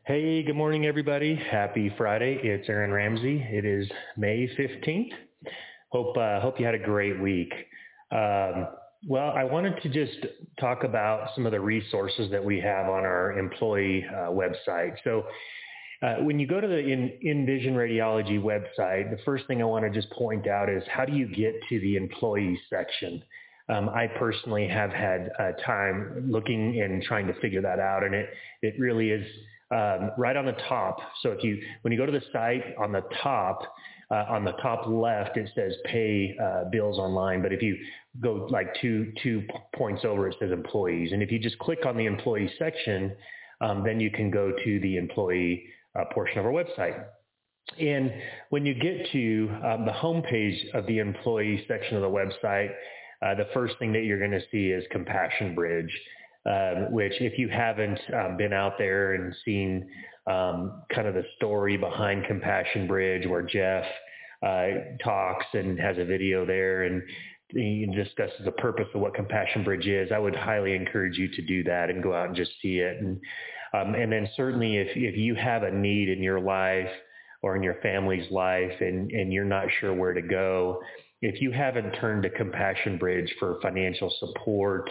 Hey, good morning, everybody. Happy Friday. It's Aaron Ramsey. It is May 15th. Hope you had a great week. Um, well, I wanted to just talk about some of the resources that we have on our employee website. When you go to the Envision Radiology website, the first thing I want to just point out is how do you get to the employee section? I personally have had time looking and trying to figure that out, and it really is right on the top. So when you go to the site on the top left, it says pay bills online. But if you go like two points over, it says employees. And if you just click on the employee section, then you can go to the employee portion of our website. And when you get to the homepage of the employee section of the website, the first thing that you're going to see is Compassion Bridge, which if you haven't been out there and seen kind of the story behind Compassion Bridge, where Jeff talks and has a video there and he discusses the purpose of what Compassion Bridge is, I would highly encourage you to do that and go out and just see it. And then certainly if you have a need in your life or in your family's life and you're not sure where to go, if you haven't turned to Compassion Bridge for financial support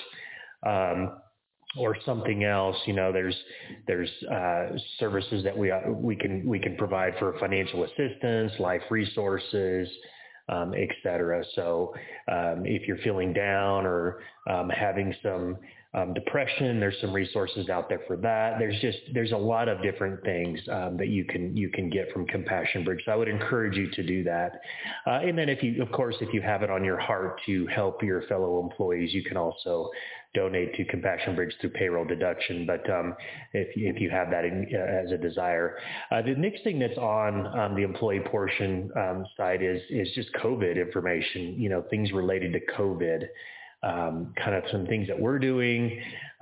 or something else, there's services that we can provide for financial assistance, life resources, et cetera. So if you're feeling down or having some depression, there's some resources out there for that. There's a lot of different things that you can get from Compassion Bridge. So I would encourage you to do that. And then if you have it on your heart to help your fellow employees, you can also donate to Compassion Bridge through payroll deduction. But if you have that as a desire, the next thing that's on the employee portion side is just COVID information. Things related to COVID. Kind of some things that we're doing,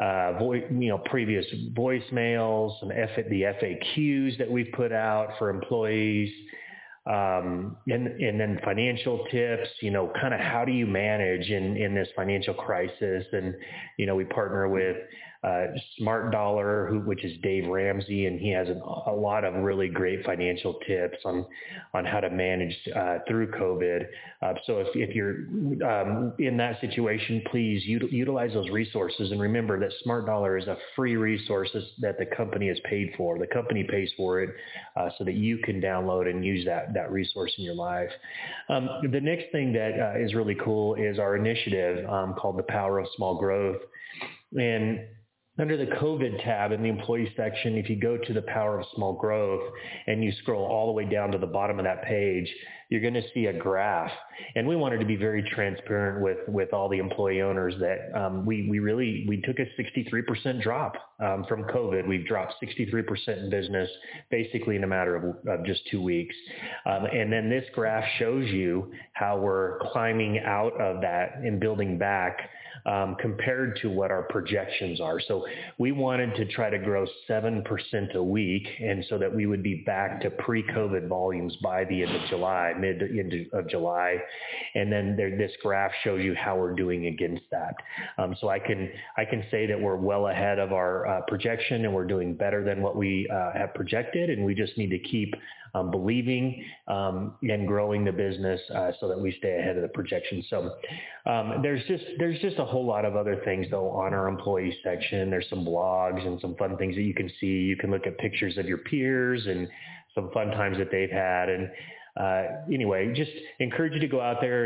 previous voicemails, the FAQs that we've put out for employees, and then financial tips, kind of how do you manage in this financial crisis. And, we partner with Smart Dollar, which is Dave Ramsey, and he has a lot of really great financial tips on how to manage through COVID. So if you're in that situation, please utilize those resources. And remember that Smart Dollar is a free resource that the company has paid for. The company pays for it so that you can download and use that resource in your life. The next thing that is really cool is our initiative called The Power of Small Growth. And under the COVID tab in the employee section, if you go to the Power of Small Growth and you scroll all the way down to the bottom of that page, you're going to see a graph. And we wanted to be very transparent with all the employee owners that we took a 63% drop from COVID. We've dropped 63% in business basically in a matter of just 2 weeks. And then this graph shows you how we're climbing out of that and building back compared to what our projections are. So we wanted to try to grow 7% a week, and so that we would be back to pre-COVID volumes by the end of July, mid to end of July. And then this graph shows you how we're doing against that. So I can say that we're well ahead of our projection, and we're doing better than what we have projected, and we just need to keep believing and growing the business so that we stay ahead of the projection. So there's just a whole lot of other things though on our employee section. There's some blogs and some fun things that you can see. You can look at pictures of your peers and some fun times that they've had. And anyway, just encourage you to go out there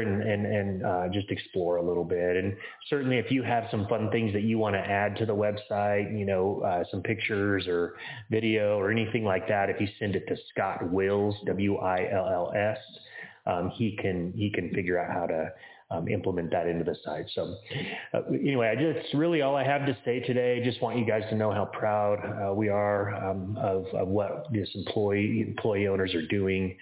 and just explore a little bit. And certainly if you have some fun things that you want to add to the website, some pictures or video or anything like that, if you send it to Scott Wills, Wills, he can figure out how to implement that into the site. So anyway, that's really all I have to say today. Just want you guys to know how proud we are of what this employee owners are doing.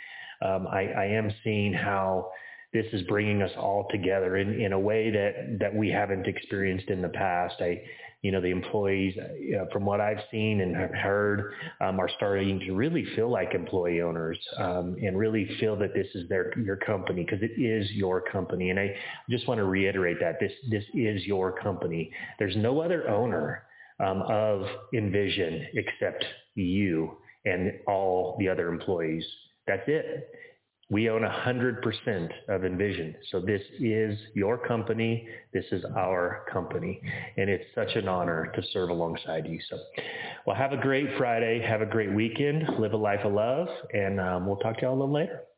I am seeing how this is bringing us all together in a way that we haven't experienced in the past. The employees, from what I've seen and have heard, are starting to really feel like employee owners and really feel that this is your company, because it is your company. And I just want to reiterate that this is your company. There's no other owner. of Envision except you and all the other employees. That's it. We own 100% of Envision. So this is your company. This is our company. And it's such an honor to serve alongside you. So, well, have a great Friday. Have a great weekend. Live a life of love. And we'll talk to y'all a little later.